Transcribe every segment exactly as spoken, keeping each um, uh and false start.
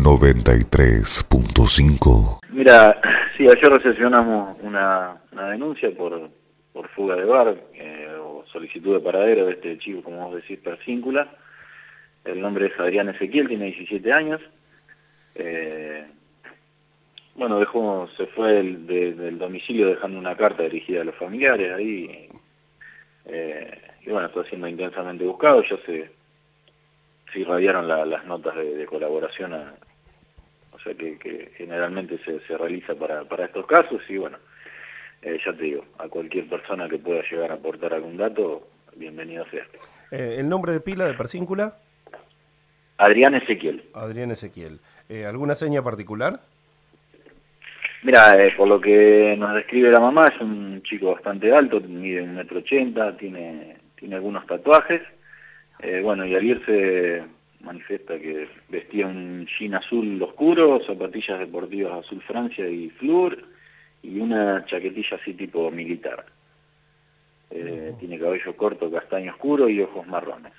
noventa y tres punto cinco. Mira, sí, ayer recepcionamos una, una denuncia por, por fuga de bar eh, o solicitud de paradero de este chico, como vos decís, Persíncula. El nombre es Adrián Ezequiel, tiene diecisiete años. Eh, bueno, dejó, se fue del, de, del domicilio dejando una carta dirigida a los familiares ahí. Eh, y bueno, está siendo intensamente buscado. Ya se, se irradiaron la, las notas de, de colaboración a, o sea que, que generalmente se, se realiza para, para estos casos y bueno, eh, ya te digo, a cualquier persona que pueda llegar a aportar algún dato, bienvenido sea. Eh, ¿El nombre de pila de Persíncula? Adrián Ezequiel. Adrián Ezequiel. Eh, ¿Alguna seña particular? Mira, eh, por lo que nos describe la mamá, es un chico bastante alto, mide un metro ochenta, tiene, tiene algunos tatuajes, eh, bueno, y al irse manifiesta que vestía un jean azul oscuro, zapatillas deportivas azul Francia y flúor, y una chaquetilla así tipo militar. Eh, uh-huh. Tiene cabello corto, castaño oscuro y ojos marrones.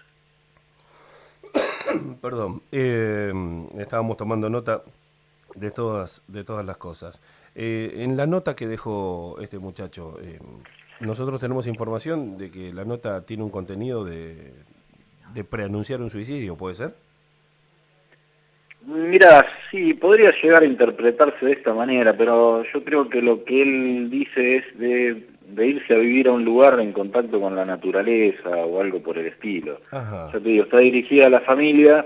Perdón, eh, estábamos tomando nota de todas, de todas las cosas. Eh, en la nota que dejó este muchacho, eh, nosotros tenemos información de que la nota tiene un contenido de, de preanunciar un suicidio, ¿puede ser? Mira, sí, podría llegar a interpretarse de esta manera, pero yo creo que lo que él dice es de, de irse a vivir a un lugar en contacto con la naturaleza o algo por el estilo. Ajá. Ya te digo, está dirigida a la familia,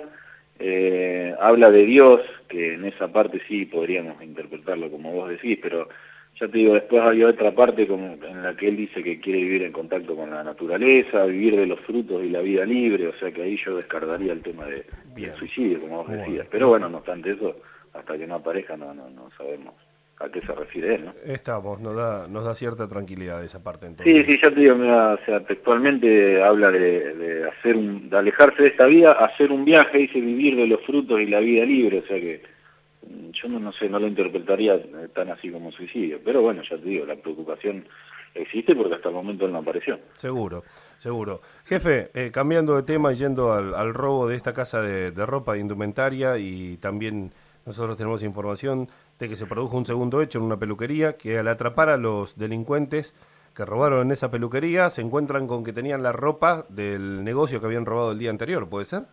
eh, habla de Dios, que en esa parte sí podríamos interpretarlo como vos decís, pero ya te digo, después había otra parte como en la que él dice que quiere vivir en contacto con la naturaleza, vivir de los frutos y la vida libre, o sea que ahí yo descartaría el tema de, del suicidio, como vos decías. Bueno. Pero bueno, no obstante eso, hasta que no aparezca no, no, no sabemos a qué se refiere él, ¿no? Estamos, nos da, nos da cierta tranquilidad esa parte entonces. Sí, sí, ya te digo, mira, o sea, textualmente habla de, de hacer un, de alejarse de esta vida, hacer un viaje, dice vivir de los frutos y la vida libre, o sea que yo no, no sé, no lo interpretaría tan así como suicidio, pero bueno, ya te digo, la preocupación existe porque hasta el momento él no apareció. Seguro, seguro. Jefe, eh, cambiando de tema y yendo al, al robo de esta casa de, de ropa, de indumentaria, y también nosotros tenemos información de que se produjo un segundo hecho en una peluquería, que al atrapar a los delincuentes que robaron en esa peluquería, se encuentran con que tenían la ropa del negocio que habían robado el día anterior, ¿puede ser?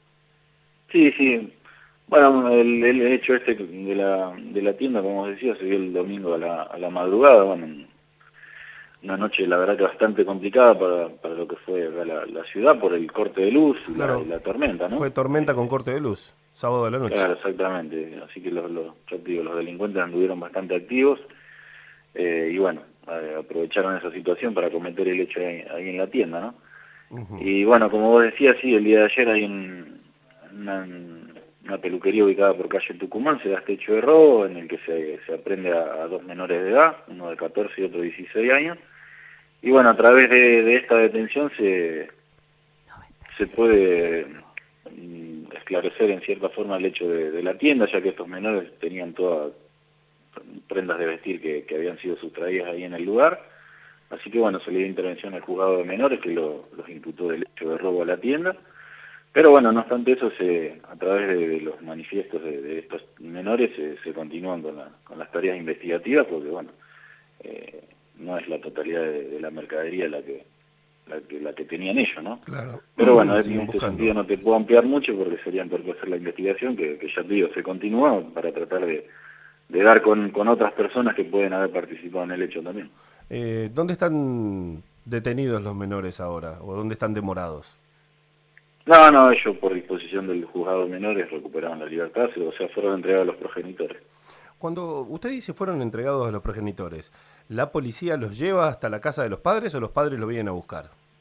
Sí, sí. Bueno, el, el hecho este de la, de la tienda, como decía, se dio el domingo a la, a la madrugada, bueno, una noche la verdad que bastante complicada para, para lo que fue la, la ciudad por el corte de luz y, claro, la, y la tormenta, ¿no? Fue tormenta con corte de luz, sábado de la noche. Claro, exactamente, así que los, los, yo te digo, los delincuentes anduvieron bastante activos eh, y bueno, aprovecharon esa situación para cometer el hecho ahí, ahí en la tienda, ¿no? Uh-huh. Y bueno, como vos decías, sí, el día de ayer hay un, una... una peluquería ubicada por calle Tucumán, se da este hecho de robo en el que se, se aprende a, a dos menores de edad, uno de catorce y otro de dieciséis años, y bueno, a través de, de esta detención se, se puede mm, esclarecer en cierta forma el hecho de, de la tienda, ya que estos menores tenían todas prendas de vestir que, que habían sido sustraídas ahí en el lugar, así que bueno, se le dio intervención al juzgado de menores que lo, los imputó del hecho de robo a la tienda. Pero bueno, no obstante eso, se, a través de, de los manifiestos de, de estos menores se, se continúan con, la, con las tareas investigativas porque bueno, eh, no es la totalidad de, de la mercadería la que, la que la que tenían ellos, ¿no? Claro. Pero bueno, sí, en este buscando. sentido no te puedo ampliar mucho porque sería entorpecer la investigación, que, que ya te digo, se continúa para tratar de, de dar con, con otras personas que pueden haber participado en el hecho también. Eh, ¿Dónde están detenidos los menores ahora o dónde están demorados? No, no, ellos por disposición del juzgado de menores recuperaron la libertad, o sea, fueron entregados a los progenitores. Cuando usted dice fueron entregados a los progenitores, ¿la policía los lleva hasta la casa de los padres o los padres lo vienen a buscar?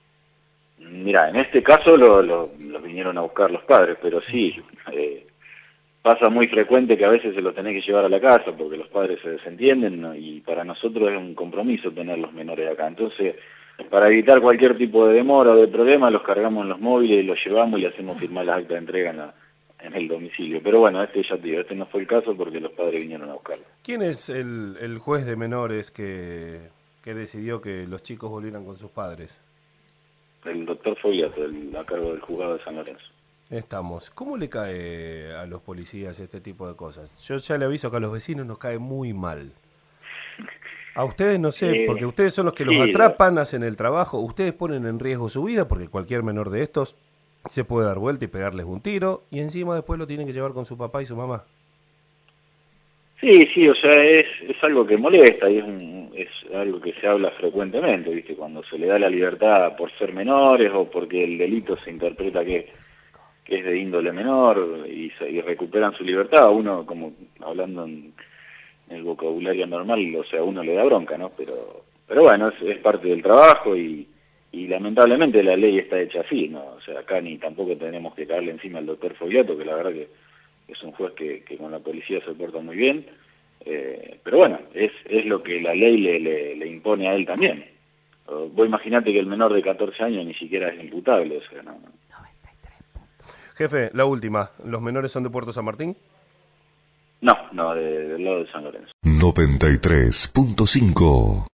Mira, en este caso lo, lo, los vinieron a buscar los padres, pero sí, eh, pasa muy frecuente que a veces se los tenés que llevar a la casa porque los padres se desentienden, ¿no? Y para nosotros es un compromiso tener los menores acá. Entonces, para evitar cualquier tipo de demora o de problema, los cargamos en los móviles y los llevamos y le hacemos firmar las actas de entrega en, la, en el domicilio. Pero bueno, este ya te digo, este no fue el caso porque los padres vinieron a buscarlo. ¿Quién es el, el juez de menores que, que decidió que los chicos volvieran con sus padres? El doctor Fogliato, el, a cargo del juzgado de San Lorenzo. Estamos. ¿Cómo le cae a los policías este tipo de cosas? Yo ya le aviso que a los vecinos nos cae muy mal. A ustedes no sé, Eh, porque ustedes son los que sí, los atrapan, hacen el trabajo, ustedes ponen en riesgo su vida porque cualquier menor de estos se puede dar vuelta y pegarles un tiro y encima después lo tienen que llevar con su papá y su mamá. Sí, sí, o sea, es, es algo que molesta y es, un, es algo que se habla frecuentemente, ¿viste? Cuando se le da la libertad por ser menores o porque el delito se interpreta que, que es de índole menor y, se, y recuperan su libertad, uno, como hablando en, en el vocabulario normal, o sea, uno le da bronca, ¿no? Pero, pero bueno, es, es parte del trabajo y, y lamentablemente la ley está hecha así, ¿no? O sea, acá ni tampoco tenemos que caerle encima al doctor Fogliato, que la verdad que es un juez que, que con la policía se porta muy bien, eh, pero bueno, es, es lo que la ley le, le, le impone a él también. Uh, vos imaginate que el menor de catorce años ni siquiera es imputable, o sea, no. Jefe, la última, ¿los menores son de Puerto San Martín? No, no, de, del lado de San Lorenzo. noventa y tres punto cinco